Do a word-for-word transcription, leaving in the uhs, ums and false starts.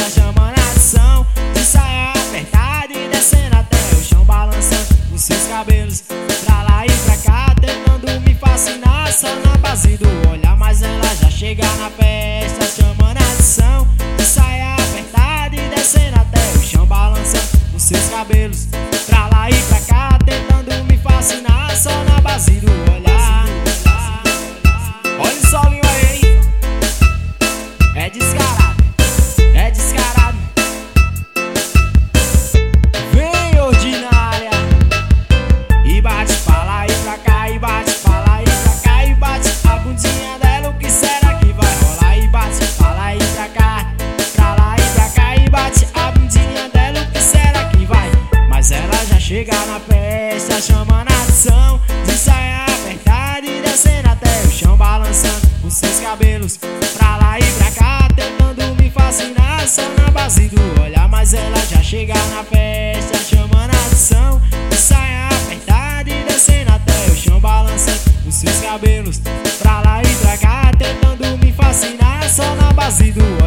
chamando a atenção. De saia apertada e descendo até o chão, balançando os seus cabelos pra lá e pra cá, tentando me fascinar só na base do olhar. Mas ela já chega na festa chamando a atenção. De saia apertada e descendo até o chão, balançando os seus cabelos pra lá e pra cá, tentando me fascinar só na base do olhar. Olha o solinho aí, hein? É descarado, é descarado. Vem ordinária e bate pra lá e pra cá, e bate pra lá e pra cá, e bate a bundinha dela. O que será que vai rolar? E bate pra lá e pra cá, pra lá e pra cá, e bate a bundinha dela. O que será que vai? Mas ela já chega na festa chamando a atenção. De saia apertada e descendo até o chão, balançando os seus cabelos pra lá e pra cá, tentando me fascinar só na base do olhar. Mas ela já chega na festa chamando a atenção. De saia apertada e descendo até o chão, balançando os seus cabelos pra lá e pra cá, tentando me fascinar só na base do olhar.